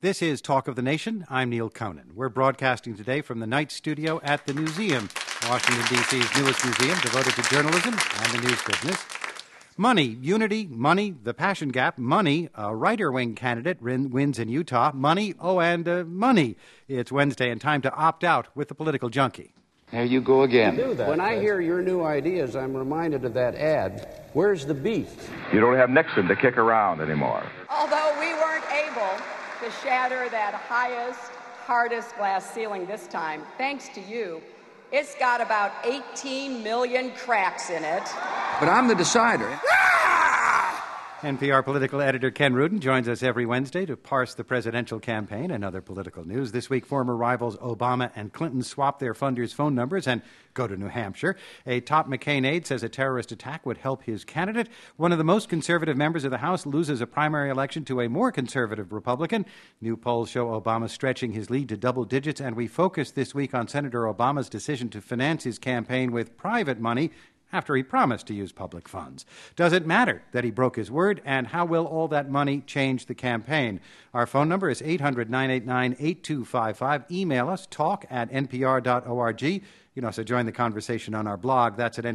This is Talk of the Nation. I'm Neil Conan. We're broadcasting today from the night studio at the Newseum, Washington, D.C.'s newest museum devoted to journalism and the news business. Money, unity, money, the passion gap, money, a writer-wing candidate wins in Utah, money, money. It's Wednesday and time to opt out with the political junkie. There you go again. When I hear your new ideas, I'm reminded of that ad. Where's the beef? You don't have Nixon to kick around anymore. Although we weren't able to shatter that highest, hardest glass ceiling this time, thanks to you, it's got about 18 million cracks in it. But I'm the decider. NPR political editor Ken Rudin joins us every Wednesday to parse the presidential campaign and other political news. This week, former rivals Obama and Clinton swap their funders' phone numbers and go to New Hampshire. A top McCain aide says a terrorist attack would help his candidate. One of the most conservative members of the House loses a primary election to a more conservative Republican. New polls show Obama stretching his lead to double digits, and we focus this week on Senator Obama's decision to finance his campaign with private money after he promised to use public funds. Does it matter that he broke his word, and how will all that money change the campaign? Our phone number is 800-989-8255. Email us, talk@npr.org. You can also join the conversation on our blog. That's at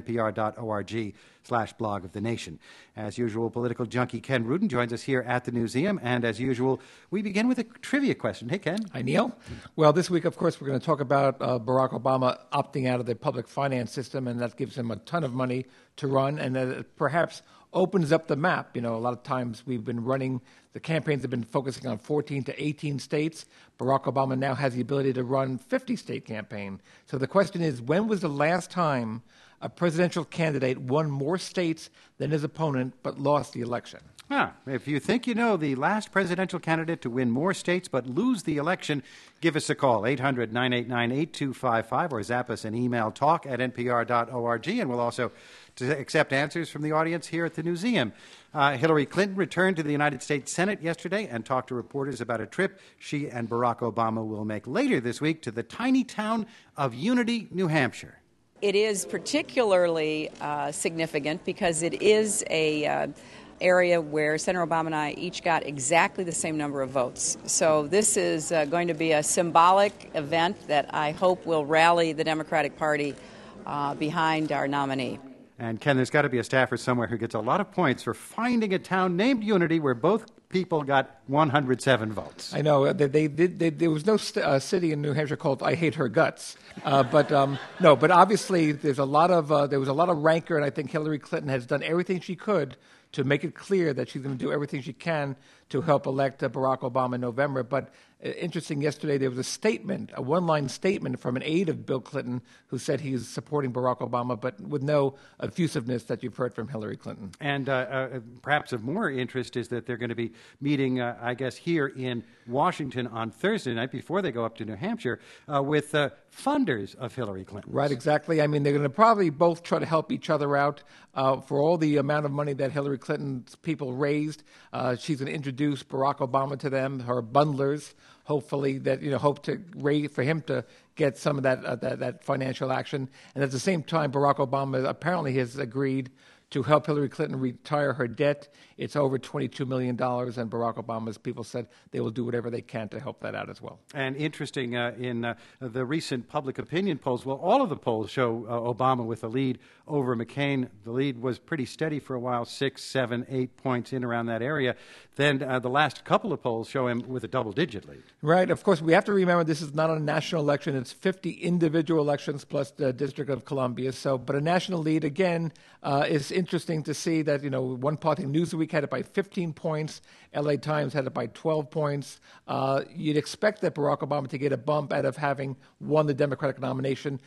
npr.org/blog of the nation. As usual, political junkie Ken Rudin joins us here at the Newseum. And as usual, we begin with a trivia question. Hey, Ken. Hi, Neil. Well, this week, of course, we're going to talk about Barack Obama opting out of the public finance system, and that gives him a ton of money to run, and that perhaps opens up the map. You know, a lot of times we've been running, the campaigns have been focusing on 14 to 18 states. Barack Obama now has the ability to run 50-state campaign. So the question is, when was the last time a presidential candidate won more states than his opponent but lost the election? If you think you know the last presidential candidate to win more states but lose the election, give us a call, 800-989-8255, or zap us an email, talk@npr.org, and we'll also accept answers from the audience here at the Newseum. Hillary Clinton returned to the United States Senate yesterday and talked to reporters about a trip she and Barack Obama will make later this week to the tiny town of Unity, New Hampshire. It is particularly significant because it is a area where Senator Obama and I each got exactly the same number of votes. So this is going to be a symbolic event that I hope will rally the Democratic Party behind our nominee. And, Ken, there's got to be a staffer somewhere who gets a lot of points for finding a town named Unity where both people got 107 votes. I know. There was no city in New Hampshire called I Hate Her Guts. But obviously there was a lot of rancor, and I think Hillary Clinton has done everything she could to make it clear that she's going to do everything she can to help elect Barack Obama in November. But interesting, yesterday there was a statement, a one-line statement from an aide of Bill Clinton who said he's supporting Barack Obama, but with no effusiveness that you've heard from Hillary Clinton. And perhaps of more interest is that they're going to be meeting, here in Washington on Thursday night before they go up to New Hampshire with funders of Hillary Clinton. Right, exactly. I mean, they're going to probably both try to help each other out for all the amount of money that Hillary Clinton's people raised. She's going to introduce Barack Obama to them, her bundlers, hopefully that hope to raise for him to get some of that financial action. And at the same time, Barack Obama apparently has agreed to help Hillary Clinton retire her debt. It's over $22 million, and Barack Obama's people said they will do whatever they can to help that out as well. And interesting, in the recent public opinion polls, well, all of the polls show Obama with a lead over McCain. The lead was pretty steady for a while, 6, 7, 8 points in around that area. Then the last couple of polls show him with a double-digit lead. Right. Of course, we have to remember this is not a national election. It's 50 individual elections plus the District of Columbia. But a national lead, again, is interesting to see that, one party, Newsweek, had it by 15 points. LA Times had it by 12 points. You'd expect that Barack Obama to get a bump out of having won the Democratic nomination.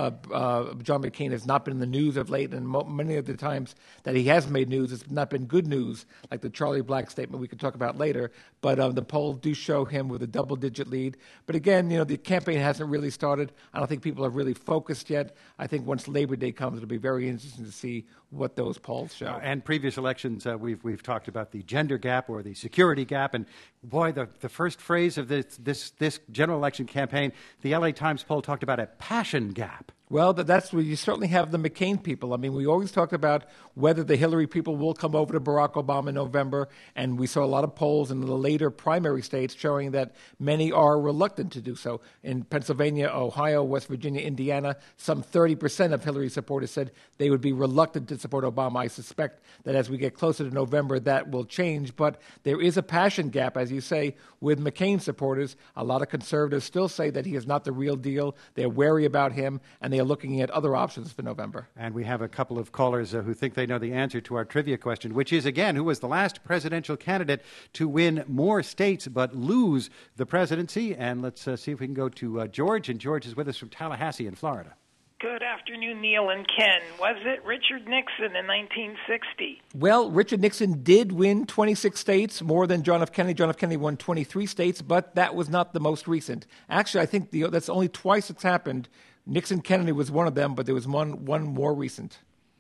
John McCain has not been in the news of late, and many of the times that he has made news, it's not been good news, like the Charlie Black statement we could talk about later. But the polls do show him with a double-digit lead. But again, the campaign hasn't really started. I don't think people are really focused yet. I think once Labor Day comes, it'll be very interesting to see what those polls show. And previous elections, we've talked about the gender gap or the security gap. And boy, the first phrase of this general election campaign, the LA Times poll talked about a passion gap. Well, that's where you certainly have the McCain people. I mean, we always talked about whether the Hillary people will come over to Barack Obama in November, and we saw a lot of polls in the later primary states showing that many are reluctant to do so. In Pennsylvania, Ohio, West Virginia, Indiana, some 30% of Hillary supporters said they would be reluctant to support Obama. I suspect that as we get closer to November, that will change. But there is a passion gap, as you say, with McCain supporters. A lot of conservatives still say that he is not the real deal. They're wary about him, and they are looking at other options for November. And we have a couple of callers who think they know the answer to our trivia question, which is, again, who was the last presidential candidate to win more states but lose the presidency? And let's see if we can go to George. And George is with us from Tallahassee in Florida. Good afternoon, Neil and Ken. Was it Richard Nixon in 1960? Well, Richard Nixon did win 26 states, more than John F. Kennedy. John F. Kennedy won 23 states, but that was not the most recent. Actually, I think that's only twice it's happened. Nixon Kennedy was one of them, but there was one more recent.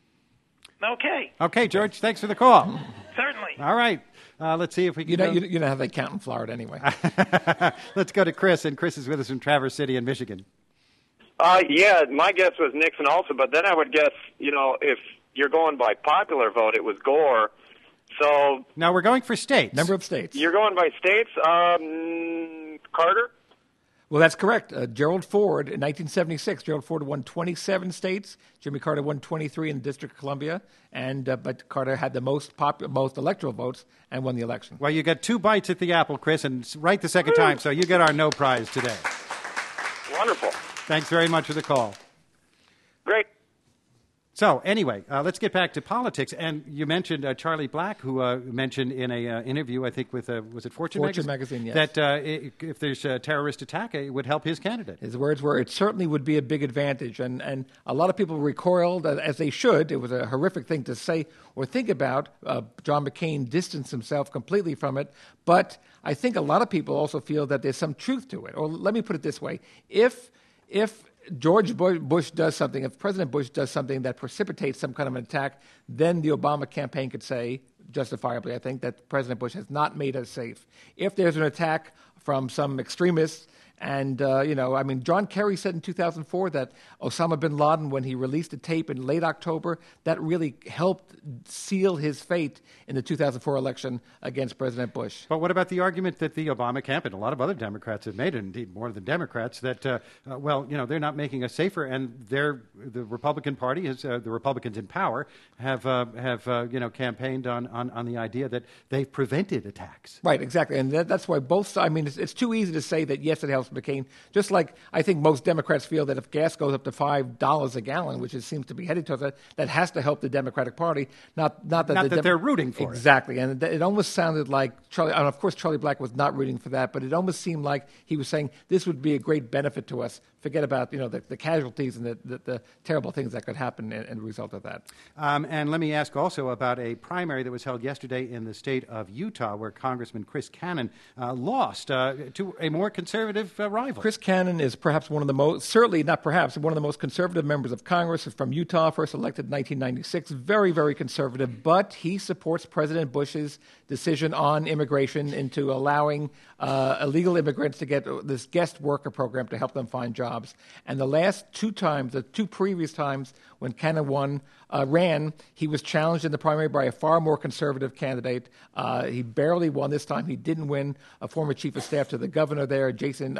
Okay, George, thanks for the call. Certainly. All right. Let's see if we can... You know how they count in Florida anyway. Let's go to Chris, and Chris is with us from Traverse City in Michigan. Yeah, my guess was Nixon also, but then I would guess, if you're going by popular vote, it was Gore. So now we're going for states. Number of states. You're going by states. Carter? Well, that's correct. Gerald Ford in 1976. Gerald Ford won 27 states. Jimmy Carter won 23 in the District of Columbia, but Carter had the most electoral votes and won the election. Well, you got 2 bites at the apple, Chris, and right the second time, so you get our no prize today. Wonderful. Thanks very much for the call. Great. So anyway, let's get back to politics. And you mentioned Charlie Black, who mentioned in an interview, I think, with, was it Fortune magazine, yes. That if there's a terrorist attack, it would help his candidate. His words were, it certainly would be a big advantage. And a lot of people recoiled, as they should. It was a horrific thing to say or think about. John McCain distanced himself completely from it. But I think a lot of people also feel that there's some truth to it. Or let me put it this way. If George Bush does something, if President Bush does something that precipitates some kind of an attack, then the Obama campaign could say, justifiably, I think, that President Bush has not made us safe. If there's an attack from some extremists, and, John Kerry said in 2004 that Osama bin Laden, when he released a tape in late October, that really helped seal his fate in the 2004 election against President Bush. But what about the argument that the Obama camp and a lot of other Democrats have made, and indeed more than Democrats, that, they're not making us safer, and the Republican Party, the Republicans in power, have campaigned on the idea that they've prevented attacks. Right, exactly. And that's why both sides, it's too easy to say that, yes, it helps McCain, just like I think most Democrats feel that if gas goes up to $5 a gallon, which it seems to be headed towards that has to help the Democratic Party, not that they're rooting for it. Exactly, and it almost sounded like Charlie, and of course Charlie Black was not rooting for that, but it almost seemed like he was saying this would be a great benefit to us. Forget about the casualties and the terrible things that could happen as a result of that. And let me ask also about a primary that was held yesterday in the state of Utah, where Congressman Chris Cannon lost to a more conservative rival. Chris Cannon is perhaps one of the most, certainly not perhaps, one of the most conservative members of Congress. Is from Utah, first elected in 1996. Very, very conservative, but he supports President Bush's decision on immigration into allowing illegal immigrants to get this guest worker program to help them find jobs. And the last 2 times, the 2 previous times when Cannon ran, he was challenged in the primary by a far more conservative candidate. He barely won this time. He didn't win. A former chief of staff to the governor there, Jason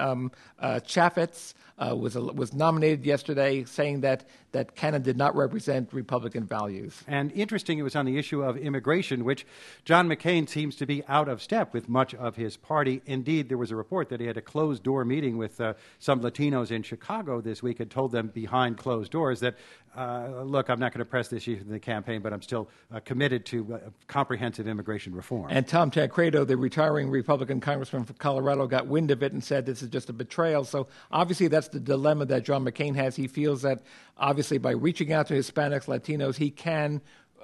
Chaffetz, was nominated yesterday, saying that Cannon did not represent Republican values. And interesting, it was on the issue of immigration, which John McCain seems to be out of step with much of his party. Indeed, there was a report that he had a closed-door meeting with some Latinos in Chicago this week and told them behind closed doors that, look, I'm not going to press this issue in the campaign, but I'm still committed to comprehensive immigration reform. And Tom Tancredo, the retiring Republican congressman from Colorado, got wind of it and said this is just a betrayal. So obviously that's the dilemma that John McCain has. He feels that obviously by reaching out to Hispanics, Latinos, he can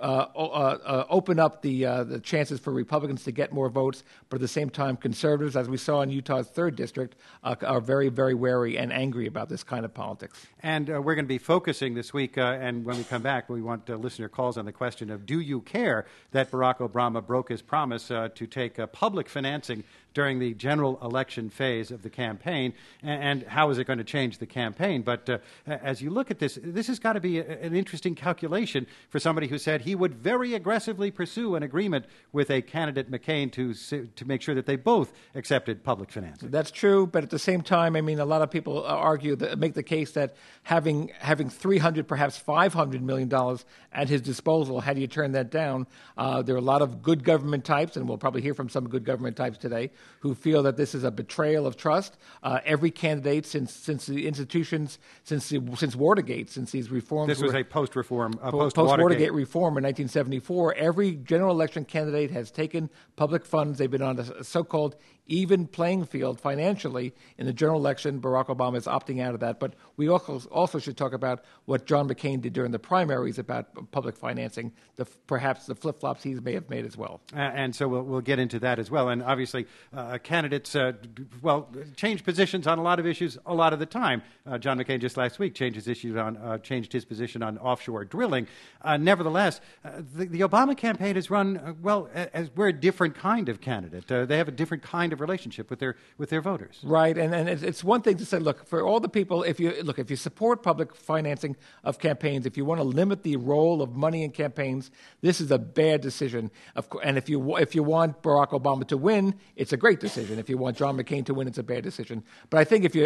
open up the chances for Republicans to get more votes, but at the same time, conservatives, as we saw in Utah's 3rd district, are very, very wary and angry about this kind of politics. And we're going to be focusing this week, and when we come back, we want listener calls on the question of, do you care that Barack Obama broke his promise to take public financing during the general election phase of the campaign, and how is it going to change the campaign? But as you look at this, this has got to be an interesting calculation for somebody who said he would very aggressively pursue an agreement with a candidate, McCain, to make sure that they both accepted public financing. That's true, but at the same time, I mean, a lot of people argue make the case that having $300, perhaps $500 million at his disposal, had he turned that down, there are a lot of good government types, and we'll probably hear from some good government types today, who feel that this is a betrayal of trust. Every candidate since the institutions, since Watergate, since these reforms. This was a post-Watergate reform in 1974. Every general election candidate has taken public funds. They've been on a so-called even playing field financially in the general election. Barack Obama is opting out of that. But we also should talk about what John McCain did during the primaries about public financing, perhaps the flip-flops he may have made as well. And so we'll get into that as well. And obviously, candidates, change positions on a lot of issues a lot of the time. John McCain just last week changed his position on offshore drilling. Nevertheless, the Obama campaign has run, as we're a different kind of candidate. They have a different kind of relationship with their voters. Right, and it's one thing to say, look, for all the people, if you support public financing of campaigns, if you want to limit the role of money in campaigns, this is a bad decision. And if you want Barack Obama to win, it's a great decision. If you want John McCain to win, it's a bad decision. But I think if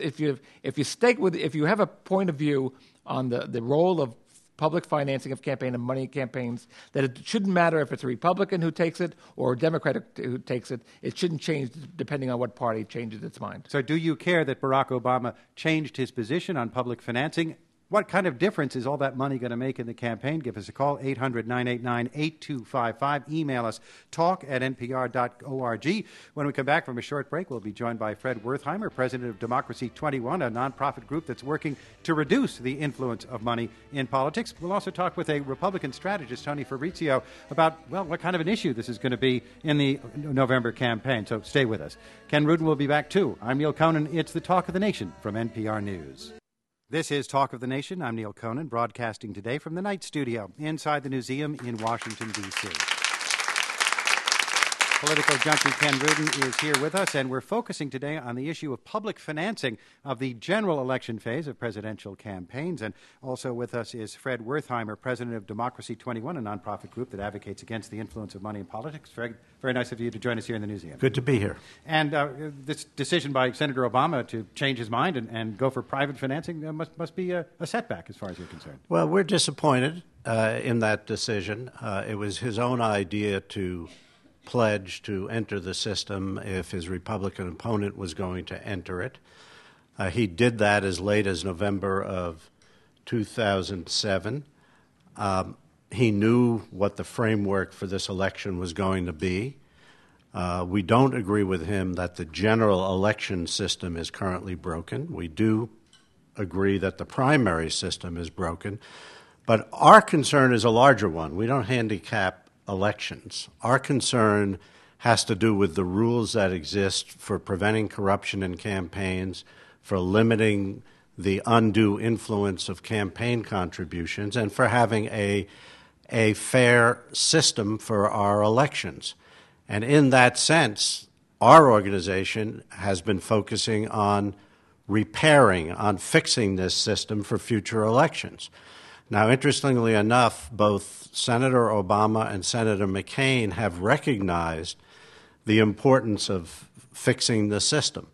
you have a point of view on the role of public financing of campaign and money in campaigns, that it shouldn't matter if it's a Republican who takes it or a Democrat who takes it. It shouldn't change depending on what party changes its mind. So do you care that Barack Obama changed his position on public financing? What kind of difference is all that money going to make in the campaign? Give us a call, 800-989-8255. Email us, talk@npr.org. When we come back from a short break, we'll be joined by Fred Wertheimer, president of Democracy 21, a nonprofit group that's working to reduce the influence of money in politics. We'll also talk with a Republican strategist, Tony Fabrizio, about, what kind of an issue this is going to be in the November campaign. So stay with us. Ken Rudin will be back, too. I'm Neil Conan. It's the Talk of the Nation from NPR News. This is Talk of the Nation. I'm Neil Conan, broadcasting today from the Night Studio inside the Newseum in Washington, D.C. Political junkie Ken Rudin is here with us, and we're focusing today on the issue of public financing of the general election phase of presidential campaigns. And also with us is Fred Wertheimer, president of Democracy 21, a nonprofit group that advocates against the influence of money in politics. Fred, very nice of you to join us here in the Newseum. Good to be here. And this decision by Senator Obama to change his mind and go for private financing must be a setback as far as you're concerned. Well, we're disappointed in that decision. It was his own idea to pledge to enter the system if his Republican opponent was going to enter it. He did that as late as November of 2007. He knew what the framework for this election was going to be. We don't agree with him that the general election system is currently broken. We do agree that the primary system is broken. But our concern is a larger one. We don't handicap elections. Our concern has to do with the rules that exist for preventing corruption in campaigns, for limiting the undue influence of campaign contributions, and for having a fair system for our elections. And in that sense, our organization has been focusing on repairing, on fixing this system for future elections. Now, interestingly enough, both Senator Obama and Senator McCain have recognized the importance of fixing the system.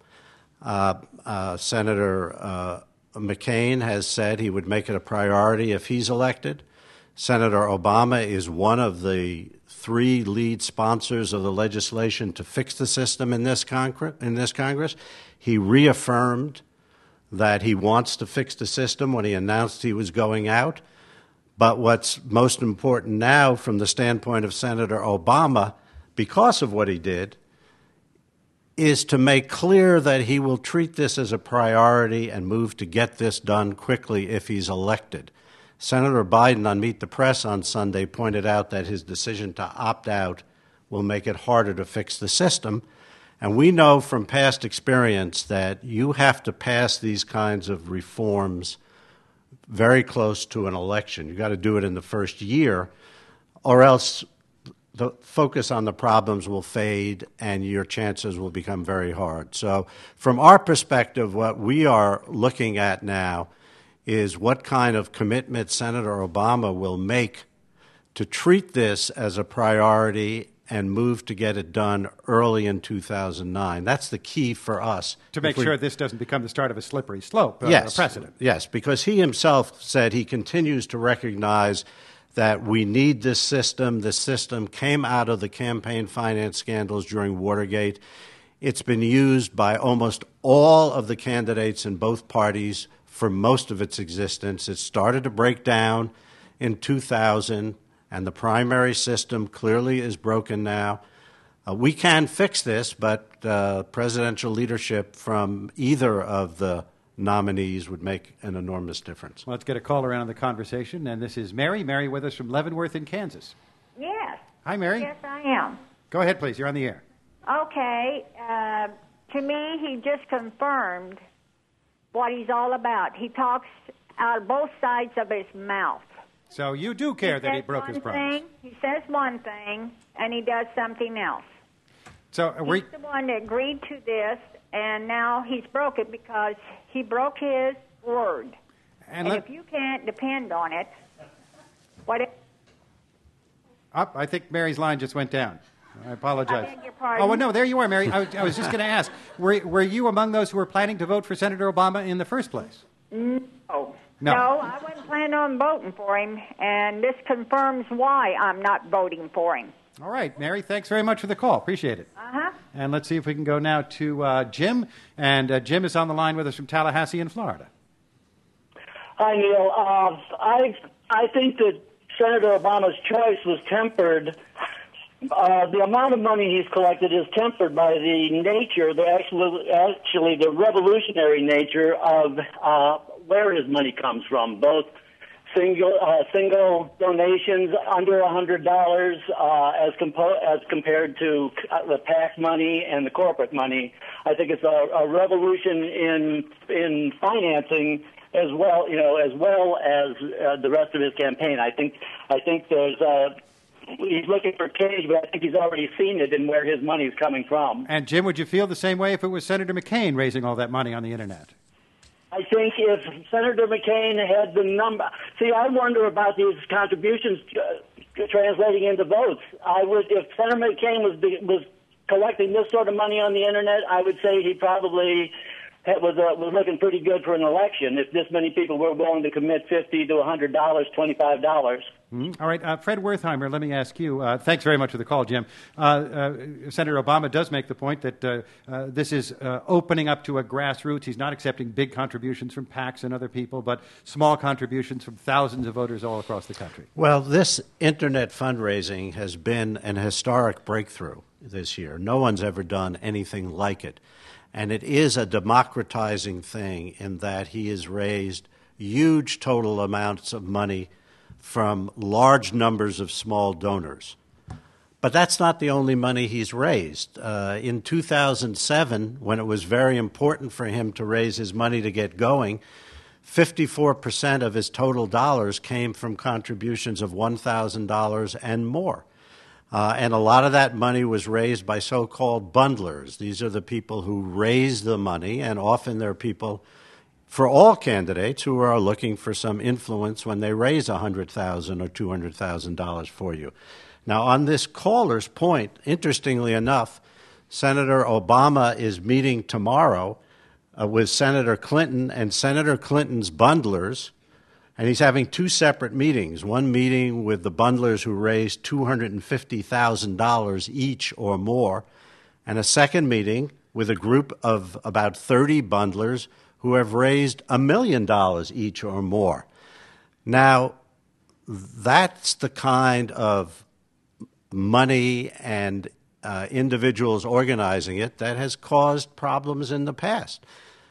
Senator McCain has said he would make it a priority if he's elected. Senator Obama is one of the three lead sponsors of the legislation to fix the system in this Congress. He reaffirmed that he wants to fix the system when he announced he was going out. But what's most important now from the standpoint of Senator Obama, because of what he did, is to make clear that he will treat this as a priority and move to get this done quickly if he's elected. Senator Biden on Meet the Press on Sunday pointed out that his decision to opt out will make it harder to fix the system. And we know from past experience that you have to pass these kinds of reforms very close to an election. You've got to do it in the first year, or else the focus on the problems will fade and your chances will become very hard. So from our perspective, what we are looking at now is what kind of commitment Senator Obama will make to treat this as a priority and move to get it done early in 2009. That's the key for us. To make sure this doesn't become the start of a slippery slope, yes, a precedent. Yes, because he himself said he continues to recognize that we need this system. The system came out of the campaign finance scandals during Watergate. It's been used by almost all of the candidates in both parties for most of its existence. It started to break down in 2000, and the primary system clearly is broken now. We can fix this, but presidential leadership from either of the nominees would make an enormous difference. Well, let's get a caller in on the conversation, and this is Mary. Mary with us from Leavenworth in Kansas. Yes. Hi, Mary. Yes, I am. Go ahead, please. You're on the air. Okay. To me, he just confirmed what he's all about. He talks out of both sides of his mouth. So you do care that he broke his promise. He says one thing, and he does something else. So he's the one that agreed to this, and now he's broke it because he broke his word. And if you can't depend on it, I think Mary's line just went down. I apologize. I beg your pardon? Oh, well, no, there you are, Mary. I was just going to ask, were you among those who were planning to vote for Senator Obama in the first place? No, I wasn't planning on voting for him, and this confirms why I'm not voting for him. All right, Mary, thanks very much for the call. Appreciate it. Uh-huh. And let's see if we can go now to Jim. And Jim is on the line with us from Tallahassee in Florida. Hi, Neil. I think that Senator Obama's choice was tempered. The amount of money he's collected is tempered by the nature, actually the revolutionary nature of where his money comes from, both single donations under $100 as compared to the PAC money and the corporate money. I think it's a revolution in financing as well as the rest of his campaign. I think there's he's looking for change, but I think he's already seen it in where his money is coming from. And Jim, would you feel the same way if it was Senator McCain raising all that money on the internet? I think if Senator McCain had the number... See, I wonder about these contributions translating into votes. If Senator McCain was collecting this sort of money on the internet, I would say he probably was looking pretty good for an election if this many people were willing to commit $50 to $100, $25. All right, Fred Wertheimer, let me ask you. Thanks very much for the call, Jim. Senator Obama does make the point that this is opening up to a grassroots. He's not accepting big contributions from PACs and other people, but small contributions from thousands of voters all across the country. Well, this internet fundraising has been an historic breakthrough this year. No one's ever done anything like it. And it is a democratizing thing in that he has raised huge total amounts of money from large numbers of small donors. But that's not the only money he's raised. In 2007, when it was very important for him to raise his money to get going, 54% of his total dollars came from contributions of $1,000 and more. And a lot of that money was raised by so-called bundlers. These are the people who raise the money, and often they're people, for all candidates, who are looking for some influence when they raise $100,000 or $200,000 for you. Now, on this caller's point, interestingly enough, Senator Obama is meeting tomorrow with Senator Clinton and Senator Clinton's bundlers, and he's having two separate meetings, one meeting with the bundlers who raised $250,000 each or more, and a second meeting with a group of about 30 bundlers who have raised $1 million each or more. Now, that's the kind of money and individuals organizing it that has caused problems in the past.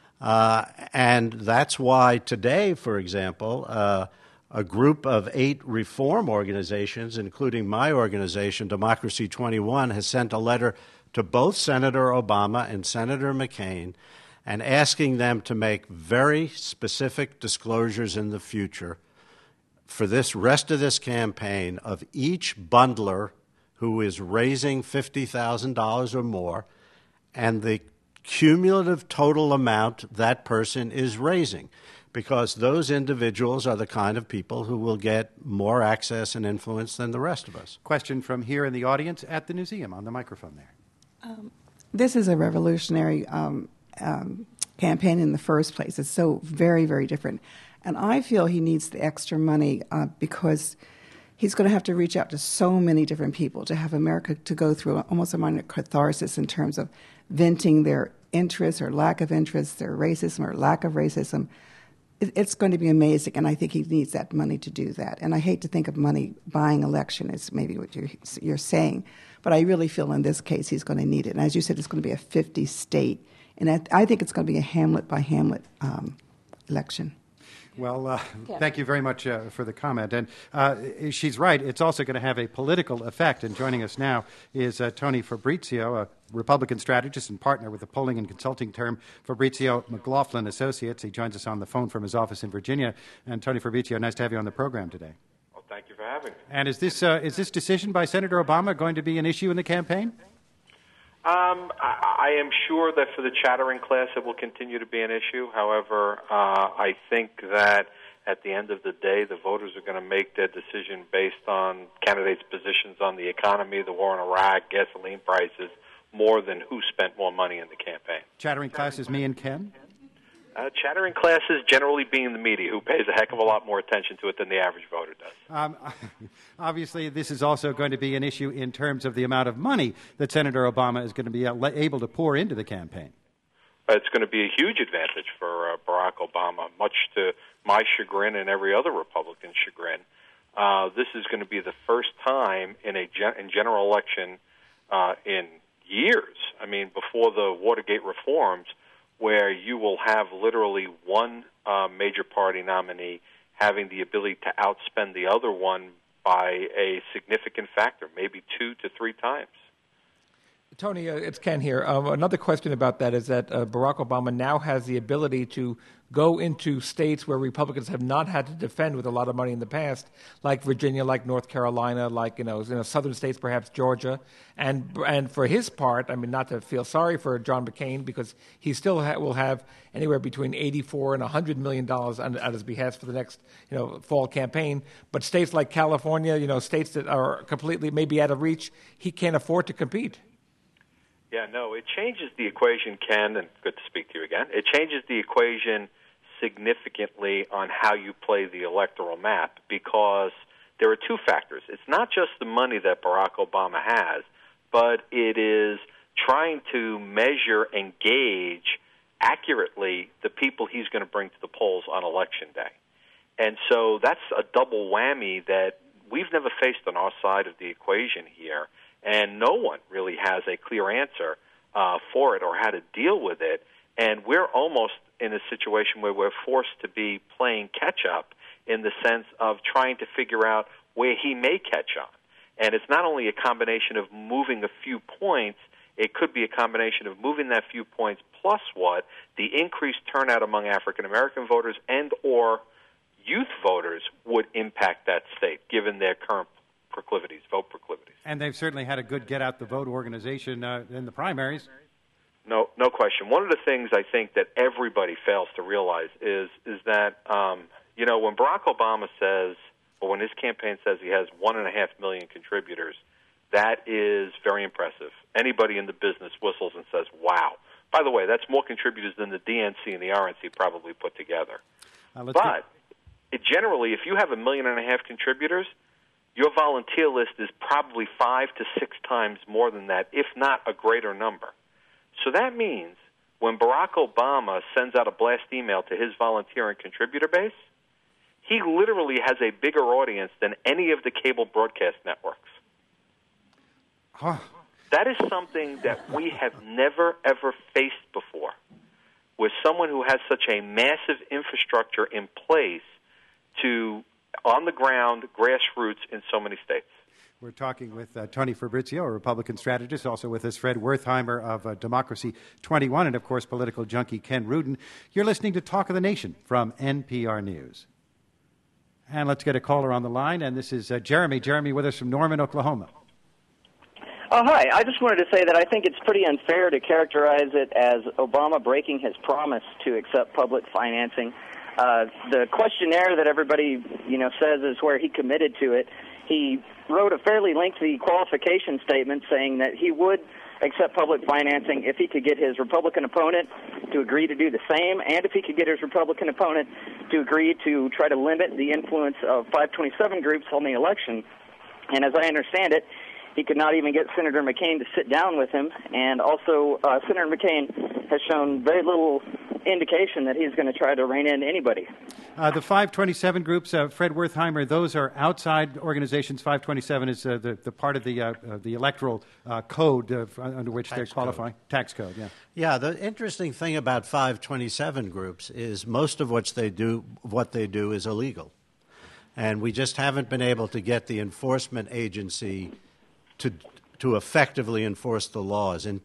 And that's why today, for example, a group of 8 reform organizations, including my organization, Democracy 21, has sent a letter to both Senator Obama and Senator McCain and asking them to make very specific disclosures in the future for this rest of this campaign of each bundler who is raising $50,000 or more, and the cumulative total amount that person is raising, because those individuals are the kind of people who will get more access and influence than the rest of us. Question from here in the audience at the museum on the microphone there. This is a revolutionary campaign in the first place. It's so very, very different. And I feel he needs the extra money because he's going to have to reach out to so many different people to have America to go through almost a minor catharsis in terms of venting their interest or lack of interest, their racism or lack of racism. It's going to be amazing, and I think he needs that money to do that. And I hate to think of money buying election as maybe what you're saying, but I really feel in this case he's going to need it. And as you said, it's going to be a 50-state, and I think it's going to be a Hamlet-by-Hamlet election. Well, thank you very much for the comment. And she's right. It's also going to have a political effect. And joining us now is Tony Fabrizio, a Republican strategist and partner with the polling and consulting firm Fabrizio McLaughlin Associates. He joins us on the phone from his office in Virginia. And Tony Fabrizio, nice to have you on the program today. Well, thank you for having me. And is this decision by Senator Obama going to be an issue in the campaign? I am sure that for the chattering class it will continue to be an issue. However, I think that at the end of the day, the voters are going to make their decision based on candidates' positions on the economy, the war in Iraq, gasoline prices, more than who spent more money in the campaign. Chattering class is me and Ken? Chattering classes generally being the media, who pays a heck of a lot more attention to it than the average voter does. Obviously, this is also going to be an issue in terms of the amount of money that Senator Obama is going to be able to pour into the campaign. It's going to be a huge advantage for Barack Obama, much to my chagrin and every other Republican chagrin. This is going to be the first time in general election in years, I mean, before the Watergate reforms, where you will have literally one major party nominee having the ability to outspend the other one by a significant factor, maybe 2 to 3 times. Tony, it's Ken here. Another question about that is that Barack Obama now has the ability to go into states where Republicans have not had to defend with a lot of money in the past, like Virginia, like North Carolina, like southern states, perhaps Georgia. And for his part, I mean, not to feel sorry for John McCain, because he still will have anywhere between $84 and $100 million at his behest for the next fall campaign. But states like California, states that are completely maybe out of reach, he can't afford to compete. Yeah, no, it changes the equation, Ken, and good to speak to you again. It changes the equation significantly on how you play the electoral map, because there are 2 factors. It's not just the money that Barack Obama has, but it is trying to measure and gauge accurately the people he's going to bring to the polls on Election Day. And so that's a double whammy that we've never faced on our side of the equation here. And no one really has a clear answer for it or how to deal with it. And we're almost in a situation where we're forced to be playing catch-up in the sense of trying to figure out where he may catch on. And it's not only a combination of moving a few points, it could be a combination of moving that few points plus what? The increased turnout among African-American voters and or youth voters would impact that state, given their current vote proclivities. And they've certainly had a good get-out-the-vote organization in the primaries. No question. One of the things I think that everybody fails to realize is that, when Barack Obama says, or when his campaign says he has 1.5 million contributors, that is very impressive. Anybody in the business whistles and says, wow. By the way, that's more contributors than the DNC and the RNC probably put together. Generally, if you have 1.5 million contributors, your volunteer list is probably 5 to 6 times more than that, if not a greater number. So that means when Barack Obama sends out a blast email to his volunteer and contributor base, he literally has a bigger audience than any of the cable broadcast networks. That is something that we have never, ever faced before, with someone who has such a massive infrastructure in place to on-the-ground, grassroots in so many states. We're talking with Tony Fabrizio, a Republican strategist, also with us Fred Wertheimer of Democracy 21, and, of course, political junkie Ken Rudin. You're listening to Talk of the Nation from NPR News. And let's get a caller on the line, and this is Jeremy. Jeremy with us from Norman, Oklahoma. Oh, hi. I just wanted to say that I think it's pretty unfair to characterize it as Obama breaking his promise to accept public financing. The questionnaire that everybody, says is where he committed to it. He wrote a fairly lengthy qualification statement saying that he would accept public financing if he could get his Republican opponent to agree to do the same, and if he could get his Republican opponent to agree to try to limit the influence of 527 groups on the election. And as I understand it, he could not even get Senator McCain to sit down with him, and also Senator McCain has shown very little indication that he's going to try to rein in anybody. The 527 groups, Fred Wertheimer, those are outside organizations. 527 is the part of the electoral code under which they're qualifying. Tax code, yeah. Yeah, the interesting thing about 527 groups is most of what they do is illegal. And we just haven't been able to get the enforcement agency to effectively enforce the laws. In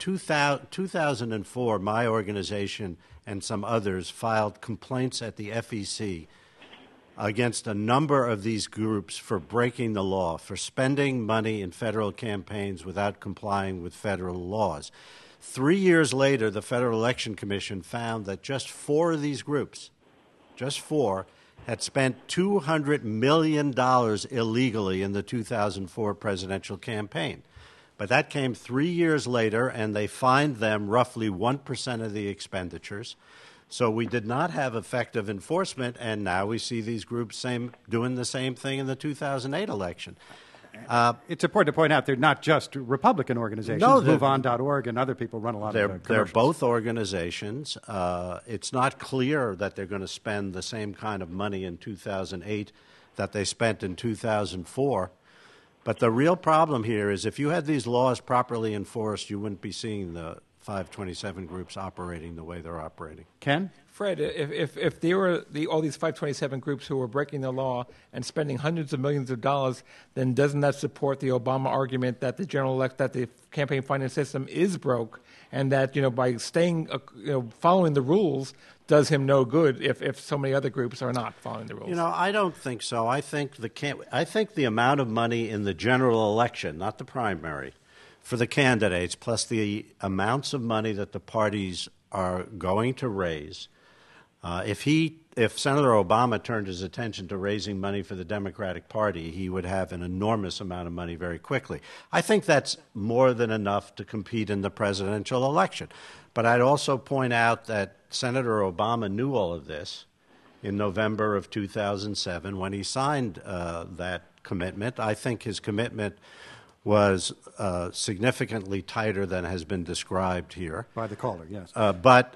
2004, my organization and some others filed complaints at the FEC against a number of these groups for breaking the law, for spending money in federal campaigns without complying with federal laws. 3 years later, the Federal Election Commission found that just 4 of these groups, just 4, had spent $200 million illegally in the 2004 presidential campaign. But that came 3 years later, and they fined them roughly 1% of the expenditures. So we did not have effective enforcement, and now we see these groups doing the same thing in the 2008 election. It's important to point out they're not just Republican organizations. No, MoveOn.org and other people run a lot of commercials. They're both organizations. It's not clear that they're going to spend the same kind of money in 2008 that they spent in 2004. But the real problem here is if you had these laws properly enforced, you wouldn't be seeing the 527 groups operating the way they're operating. Ken? Fred, if there were all these 527 groups who were breaking the law and spending hundreds of millions of dollars, then doesn't that support the Obama argument that that the campaign finance system is broke, and that by staying following the rules does him no good if so many other groups are not following the rules? I don't think so. I think the amount of money in the general election, not the primary, for the candidates, plus the amounts of money that the parties are going to raise. If Senator Obama turned his attention to raising money for the Democratic Party, he would have an enormous amount of money very quickly. I think that's more than enough to compete in the presidential election. But I'd also point out that Senator Obama knew all of this in November of 2007 when he signed that commitment. I think his commitment was significantly tighter than has been described here. By the caller, yes. But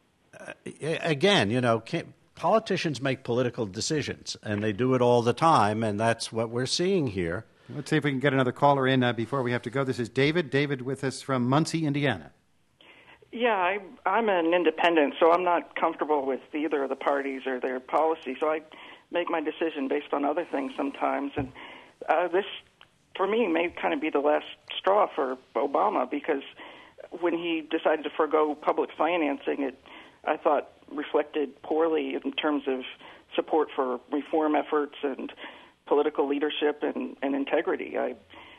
again, politicians make political decisions, and they do it all the time, and that's what we're seeing here. Let's see if we can get another caller in before we have to go. This is David. David with us from Muncie, Indiana. Yeah, I'm an independent, so I'm not comfortable with either of the parties or their policy, so I make my decision based on other things sometimes. And this, for me, may kind of be the last straw for Obama, because when he decided to forgo public financing, it, I thought, reflected poorly in terms of support for reform efforts and political leadership and integrity. I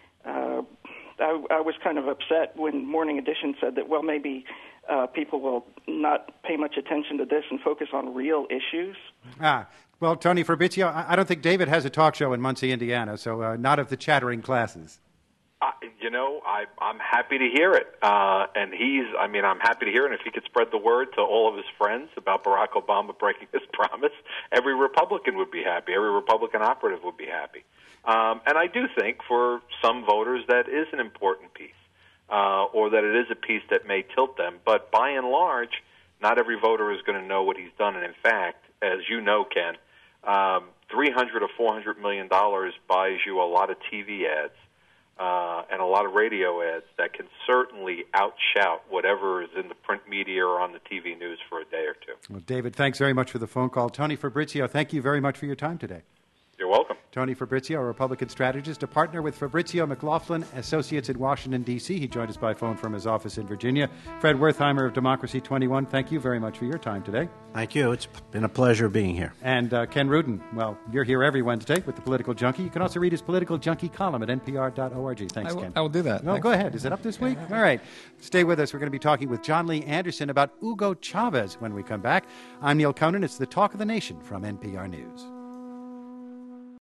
was kind of upset when Morning Edition said that, well, maybe people will not pay much attention to this and focus on real issues. Well, Tony Fabrizio, I don't think David has a talk show in Muncie, Indiana, so not of the chattering classes. I'm happy to hear it. I'm happy to hear it. And if he could spread the word to all of his friends about Barack Obama breaking his promise, every Republican would be happy. Every Republican operative would be happy. And I do think for some voters that is an important piece, or that it is a piece that may tilt them. But by and large, not every voter is going to know what he's done. And in fact, as you know, Ken, $300 or $400 million buys you a lot of TV ads and a lot of radio ads that can certainly outshout whatever is in the print media or on the TV news for a day or two. Well, David, thanks very much for the phone call. Tony Fabrizio, thank you very much for your time today. You're welcome. Tony Fabrizio, a Republican strategist, a partner with Fabrizio McLaughlin Associates in Washington, D.C. He joined us by phone from his office in Virginia. Fred Wertheimer of Democracy 21, thank you very much for your time today. Thank you. It's been a pleasure being here. And Ken Rudin, well, you're here every Wednesday with the Political Junkie. You can also read his Political Junkie column at npr.org. Thanks, Ken. I will do that. Go ahead. Is it up this week? All right. Stay with us. We're going to be talking with John Lee Anderson about Hugo Chavez when we come back. I'm Neil Conan. It's the Talk of the Nation from NPR News.